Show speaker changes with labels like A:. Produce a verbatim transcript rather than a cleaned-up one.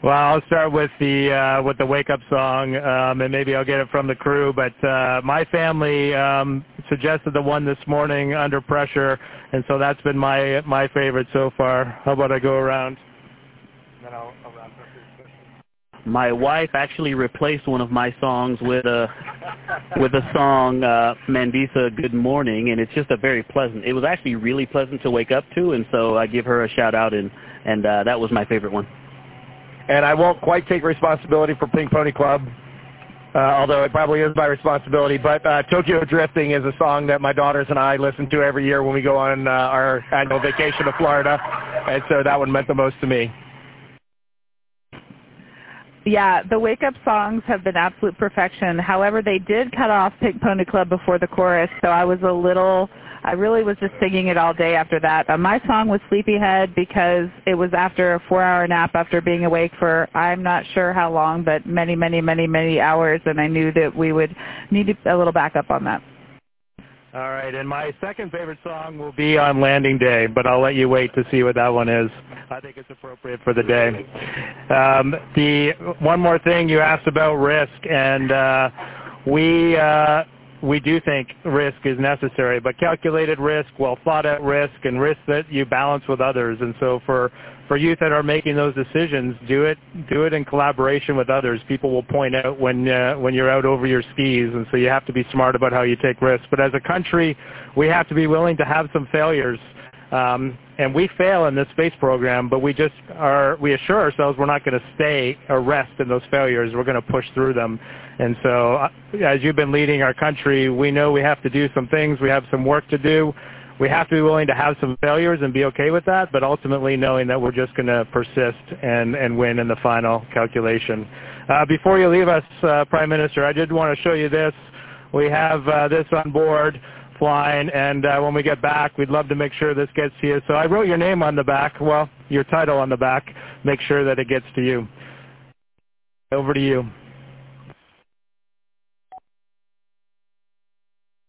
A: Well, I'll start with the uh, with the wake up song, um, and maybe I'll get it from the crew. But uh, my family um, suggested the one this morning, Under Pressure, and so that's been my my favorite so far. How about I go around? And then I'll, I'll wrap up.
B: My wife actually replaced one of my songs with a with a song, uh, Mandisa, Good Morning, and it's just a very pleasant. It was actually really pleasant to wake up to, and so I give her a shout out, and and uh, that was my favorite one.
C: And I won't quite take responsibility for Pink Pony Club, uh, although it probably is my responsibility. But uh, Tokyo Drifting is a song that my daughters and I listen to every year when we go on uh, our annual vacation to Florida, and so that one meant the most to me.
D: Yeah, the wake-up songs have been absolute perfection. However, they did cut off Pink Pony Club before the chorus, so I was a little, I really was just singing it all day after that. Uh, my song was Sleepyhead because it was after a four-hour nap after being awake for I'm not sure how long, but many, many, many, many hours, and I knew that we would need a little backup on that.
A: All right, and my second favorite song will be on Landing Day, but I'll let you wait to see what that one is. I think it's appropriate for the day. Um, the one more thing you asked about risk, and uh, we uh, we do think risk is necessary, but calculated risk, well thought out risk, and risk that you balance with others. And so for for youth that are making those decisions, do it do it in collaboration with others. People will point out when uh, when you're out over your skis, and so you have to be smart about how you take risks. But as a country, we have to be willing to have some failures. Um, and we fail in this space program, but we just are, we assure ourselves we're not going to stay or rest in those failures. We're going to push through them. And so uh, as you've been leading our country, we know we have to do some things. We have some work to do. We have to be willing to have some failures and be okay with that, but ultimately knowing that we're just going to persist and, and win in the final calculation. Uh, before you leave us, uh, Prime Minister, I did want to show you this. We have uh, this on board flying, and uh, when we get back, we'd love to make sure this gets to you. So I wrote your name on the back, well, your title on the back. Make sure that it gets to you. Over to you.